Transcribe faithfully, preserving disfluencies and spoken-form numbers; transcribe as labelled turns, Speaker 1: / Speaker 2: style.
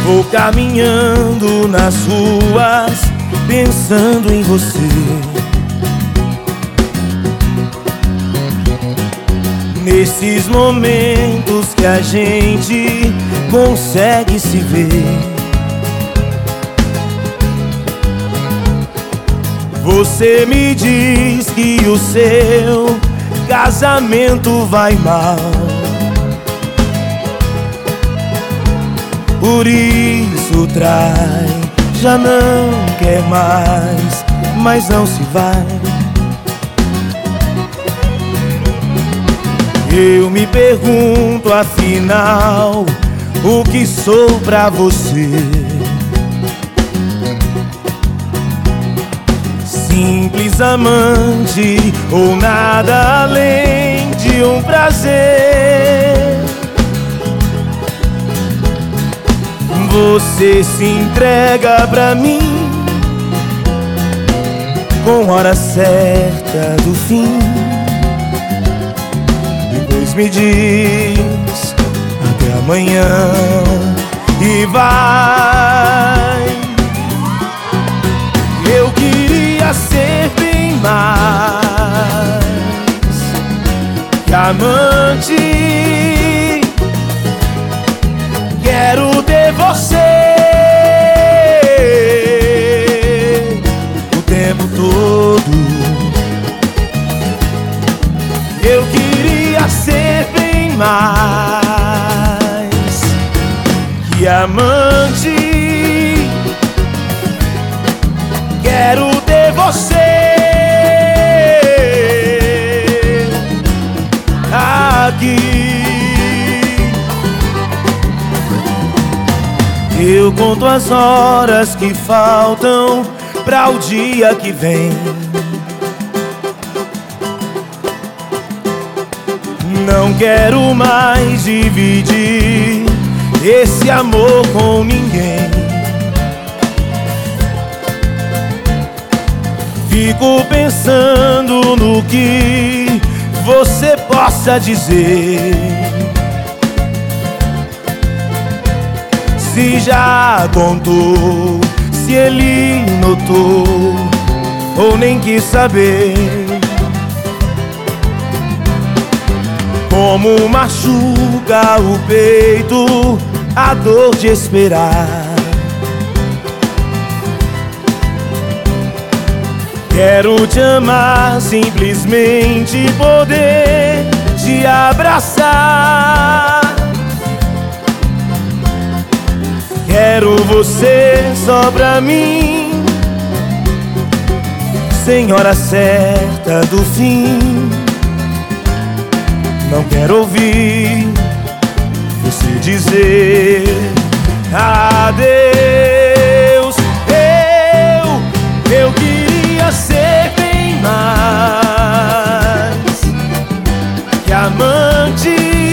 Speaker 1: Vou caminhando nas ruas, pensando em você. Nesses momentos que a gente consegue se ver. Você me diz que o seu casamento vai mal, por isso trai, já não quer mais, mas não se vai. Eu me pergunto afinal, o que sou pra você? Simples amante ou nada além de um prazer? Você se entrega pra mim com hora certa do fim. Depois me diz até amanhã e vai. Eu queria ser bem mais que amante. Quero ter você o tempo todo. Eu queria ser bem mais que amante. Quero ter você aqui. Eu conto as horas que faltam pra o dia que vem. Não quero mais dividir esse amor com ninguém. Fico pensando no que você possa dizer. Se já contou, se ele notou ou nem quis saber. Como machuca o peito a dor de esperar. Quero te amar, simplesmente poder te abraçar. Quero você só pra mim, sem hora certa do fim. Não quero ouvir você dizer adeus. Eu, eu queria ser bem mais que amante.